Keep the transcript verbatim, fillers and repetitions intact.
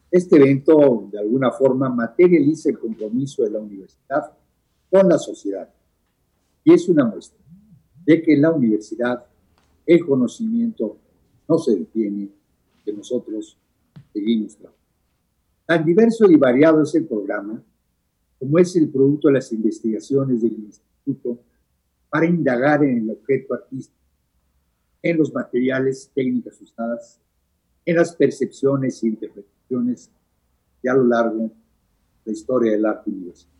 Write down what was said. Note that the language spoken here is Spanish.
Este evento, de alguna forma, materializa el compromiso de la universidad con la sociedad y es una muestra de que en la universidad el conocimiento no se detiene, que nosotros seguimos trabajando. Tan diverso y variado es el programa, como es el producto de las investigaciones del Instituto para indagar en el objeto artístico, en los materiales, técnicas usadas, en las percepciones e interpretaciones y a lo largo de la historia del arte universal.